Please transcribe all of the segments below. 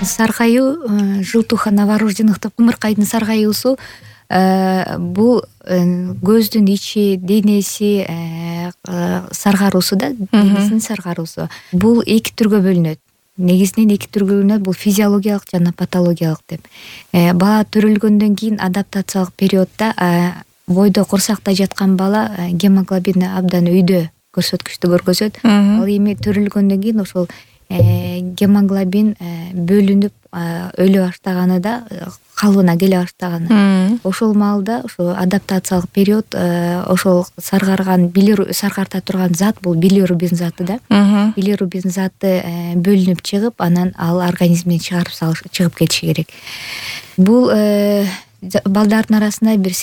Саргайуу, желтуха новорожденных деп ымыркайдын саргаюусу бул көздүн ичи, денеси саргаруусу да, денесинин саргаруусу. Бул эки түргө бөлүнөт. Негизинен эки түргө бөлүнөт. Бул физиологиялык жана патологиялык деп. Бала төрөлгөндөн кийин адаптациялык периоддо бойдо курсакта жаткан бала гемоглобини абдан өйдө көрсөткүчтү көргөзөт. Ал эми төрөлгөндөн кийин ошол гемоглобин бөлүнүп өлө баштаганы да калыбына келе баштаганы. Ошол маалда ошо адаптациялык период ошол саргарта турган зат бул билирубин заты да. Билирубин заты бөлүнүп чыгып, анан ал организмден чыгып кетиши керек. Бул балдардын арасында бир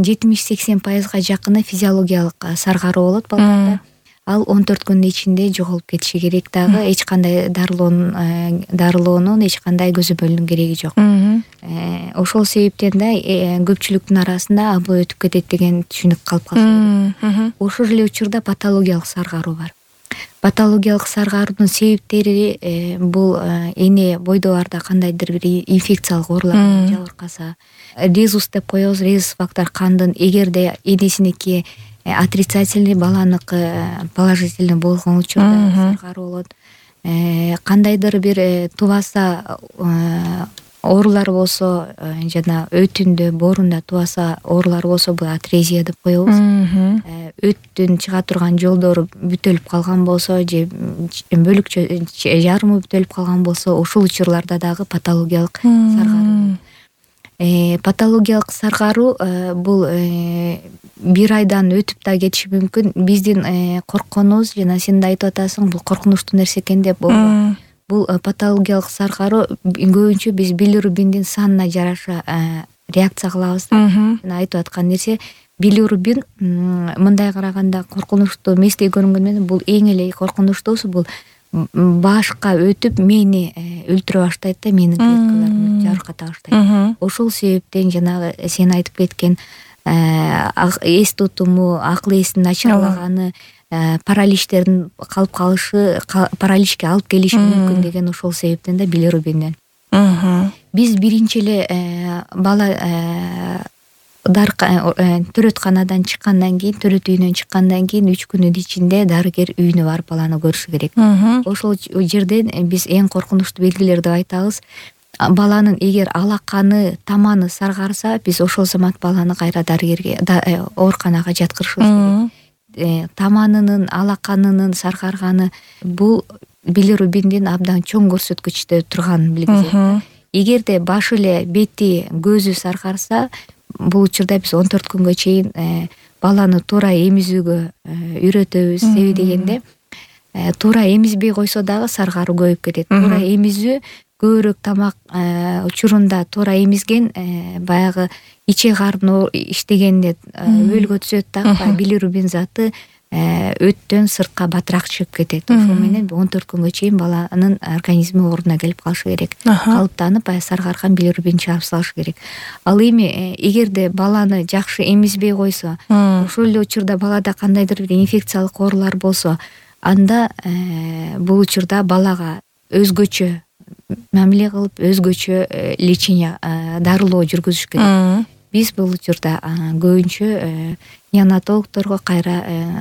70-80% жакыны физиологиялык саргаруу болот балдарда. Ал 14 күндүн ичинде жоголуп кетиши керек дагы, эч кандай дарылоонун, эч кандай көзөмөлдүн кереги жок. Ошол себептен да көпчүлүктүн арасында бул өтүп кетет деген түшүнүк калып калса. Ошол эле учурда патологиялык саргаруу бар. Патологиялык саргаруунун себептери бул эне бойдо барда кандайдыр бир инфекциялык оорулар жабыркаса, резус деп коебуз, резус фактор кандын эгерде энесиники отрицательный, баланыкы положительный болгон учурда саргаруу болот. Кандайдыр бир тубаса оорулар болсо, жана өтүндө, боорунда тубаса оорулар болсо, бул атрезия деп коебуз. Өттүн чыга турган жолдору бүтөлүп калган болсо, же бөлүкчө жарымы бүтөлүп калган болсо, ушул учурларда дагы патологиялык саргаруу. Патологиялык саргаруу бул бир айдан өтүп да кетиши мүмкүн. Биздин коркконубуз, жана сен да айтып атасың, бул коркунучтуу нерсе экен деп. Бул патологиялык саргаруу көбүнчө биз билирубиндин санына жараша реакция кылабыз да. Жана айтып аткан нерсе, билирубин мындай караганда коркунучтуу эместей көрүнгөнү менен бул эң эле коркунучтуусу бул башка өтүп мени өлтүрө баштайт да, менин клеткаларымды жабырката баштайт. Ошол себептен жанагы сен айтып кеткен эс тутуму, акыл эсин начарлаганы, параличтердин калып калышы, параличке алып келиши мүмкүн деген ошол себептен да билирубинден. Биз биринчи эле бала төрөтканадан чыккандан кийин, төрөт үйүнөн чыккандан кийин 3 күндүн ичинде дарыгер үйүнө барып баланы көрүшү керек. Ошол жерден биз эң коркунучтуу белгилер деп айтабыз. Баланын эгер алаканы, таманы саргарса, биз ошол замат баланы кайра дарыгерге, ооруканага жаткырышыбыз керек. Таманынын, алаканынын саргарганы бул билирубиндин абдан чоң көрсөткүчтө турган белги. Эгерде башы эле, бети, көзү саргарса, бул учурда биз 14 күнгө чейин баланы туура эмизүүгө үйрөтөбүз. Себеби дегенде, туура эмизбей койсо дагы саргаруу көбөйүп кетет. Туура эмизүү көбүрөөк тамак учурунда туура эмизген, баягы иче карын иштегенде өлгө түзөт дагы, билирубин заты өттөн сыртка батыраак чыгып кетет. Ошол менен 14 күнгө чейин баланын организми ордуна келип калышы керек. Калыптанып, саргарган билирубин чыгарып салыш керек. Ал эми эгерде баланы жакшы эмизбей койсо, ошол эле учурда балада кандайдыр бир инфекциялык оорулар болсо, анда бул учурда балага өзгөчө мамиле кылып, өзгөчө лечение, дарылоо жүргүзүш керек. Биз бул учурда көбүнчө неонатологдорго кайра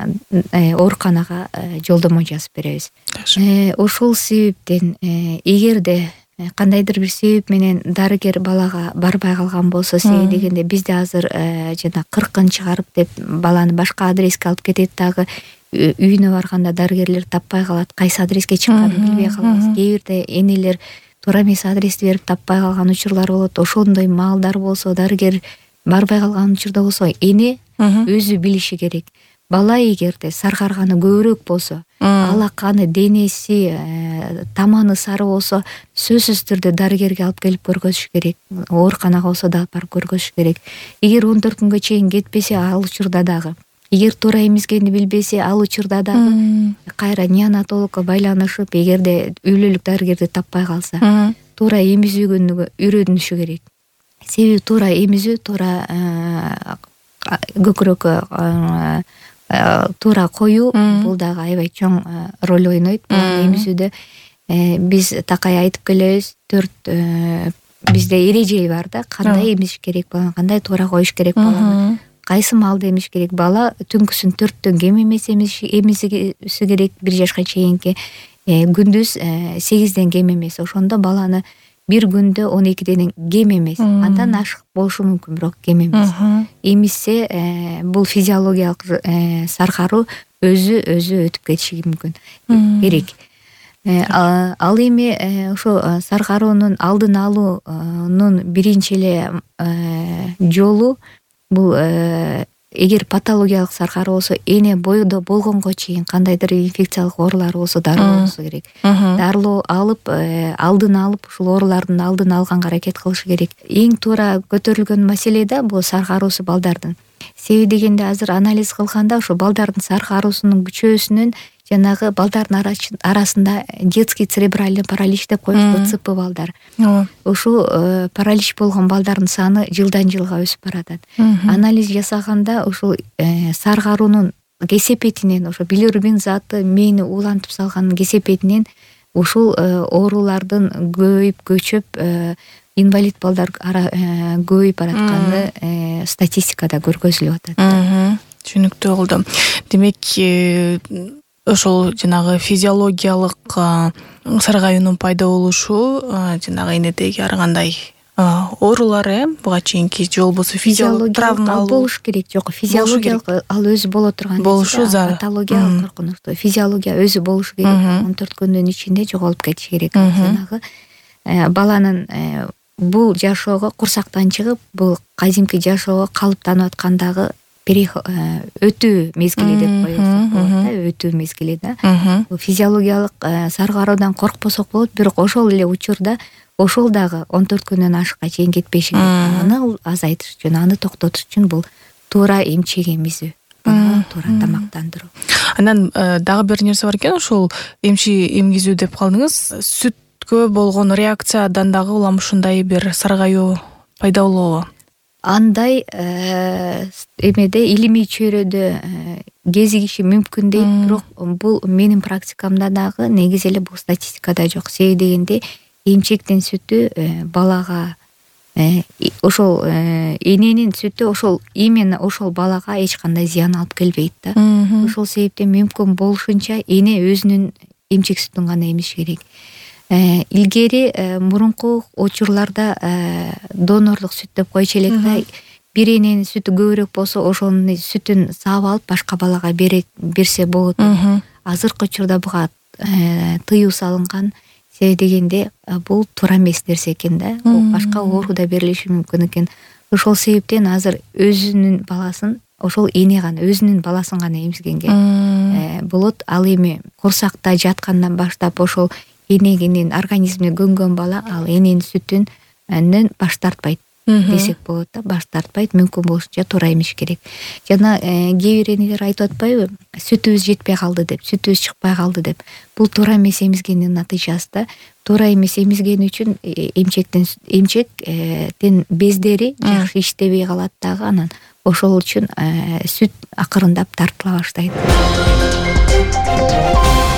ооруканага жолдомо жазып беребиз. Ошол себептен эгерде кандайдыр бир себеп менен дарыгер балага барбай калган болсо, себеби дегенде бизде азыр жана 40-ын чыгарып деп баланы башка адреске алып кетет дагы, үйүнө барганда дарыгерлер таппай калат, кайсы адреске чыкканын билбей калабыз. Кээ бирде энелер туура эмес адрести берип таппай калган учурлар болот. Ошондой маалдар болсо, дарыгер барбай калган учурда болсо, эне өзү билиши керек. Бала эгерде саргарганы көбүрөөк болсо, алаканы, денеси, таманы сары болсо, сөзсүз түрдө дарыгерге алып келип көргөзүш керек. Ооруканага болсо да барып көргөзүш керек. Эгер 14 күнгө чейин кетпесе, ал учурда дагы, эгер туура эмизгенди билбесе, ал учурда дагы кайра неонатологко байланышып, эгерде үй-бүлөлүк дарыгерди таппай калса, туура эмизүүгө үйрөнүшү керек. Себеби туура эмизүү, туура көкүрөккө туура коюу бул дагы аябай чоң роль ойнойт эмизүүдө. биз такай айтып келебиз, 4 бизде эреже бар да, кандай эмиш керек баланы, кандай туура коюш керек баланы, кайсы маалда эмиш керек. Бала түнкүсүн 4төн кем эмес эмиси керек, 1 жашка чейинки, күндүз 8ден кем эмес. Ошондо баланы бир күндө 12ден кем эмес, андан ашык болушу мүмкүн, бирок кем эмес. Эмиссе бул физиологиялык саргаруу өзү өтүп кетиши мүмкүн, керек. Ал эми ошо саргаруунун алдын алуунун биринчи эле жолу бул эгер патологиялык саргаруу болсо, эне бойдо болгонго чейин кандайдыр инфекциялык оорулар болсо дарылоо болсо керек. Дарылоо алып, алдын алып, ушул оорулардын алдын алганга аракет кылыш керек. Эң туура көтөрүлгөн маселе да бул саргаруусу балдардын. Себеби дегенде азыр анализ кылганда ошо балдардын саргаруусунун күчөөсүнөн жанагы балдардын арасында детский церебральный паралич деп коебуз, ДЦП балдар. Ушул паралич болгон балдардын саны жылдан жылга өсүп баратат. Анализ жасаганда ушул саргаруунун кесепетинен, ошо билирубин заты мээни уулантып салганын кесепетинен ушул оорулардын көбөйүп көчөп, инвалид балдар көбөйүп баратканы статистикада көргөзүлүп атат. Түшүнүктүү болду. Демек, ошол жанагы физиологиялык саргаюунун пайда болушу жанагы энедеги ар кандай оорулар, буга чейинки же болбосо физиологиялык травма болуш керек. Жок, физиологиялык ал өзү боло турган болушу зарыл. Патологиялык коркунучтуу. Физиология өзү болушу керек. 14 күндүн ичинде жоголуп кетиши керек. Жанагы баланын бул жашоого курсактан чыгып, бул кадимки жашоого калыптанып аткандагы өтүү мезгили деп коебуз да, өтүү мезгили да. Физиологиялык саргаруудан коркпосок болот, бирок ошол эле учурда ошол дагы 14 күндөн ашыкка чейин кетпеши керек. Аны азайтыш үчүн, аны токтотуш үчүн бул туура эмчек эмизүү, туура тамактандыруу. Анан дагы бир нерсе бар экен, ошол эмгизүү деп калдыңыз. Сүткө болгон реакциядан дагы улам ушундай бир саргаюу пайда болобу? Андай эмеде илимий чөйрөдө кезигиши мүмкүн дейт, бирок бул менин практикамда дагы негизи эле бул статистикада жок. Себеби дегенде эмчектин сүтү балага ошол эненин сүтү ошол именно ошол балага эч кандай зыян алып келбейт да. Ошол себептен мүмкүн болушунча эне өзүнүн эмчек сүтүн гана эмиш керек. Илгери мурунку учурларда донорлук сүт деп койчу элек да, бир эненин сүтү көбүрөөк болсо ошонун сүтүн саап алып башка балага берсе болот. Азыркы учурда буга тыюу салынган. Себеби дегенде бул туура эмес нерсе экен да, башка оору да берилиши мүмкүн экен. Ошол себептен азыр өзүнүн баласын, ошол эне гана өзүнүн баласын гана эмзигенге болот. Ал эми курсакта жаткандан баштап ошол энегинин организмине көнгөн бала ал эненин сүтүнөн баш тартпайт десек болот да, баш тартпайт, мүмкүн болушунча туура эмиш керек. Жана кээ бир энелер айтып атпайбы, сүтүбүз жетпей калды деп, сүтүбүз чыкпай калды деп. Бул туура эмес эмизгендин натыйжасы да. Туура эмес эмизген үчүн эмчектен бездери жакшы иштебей калат дагы, анан ошол үчүн сүт акырындап тартыла баштайт.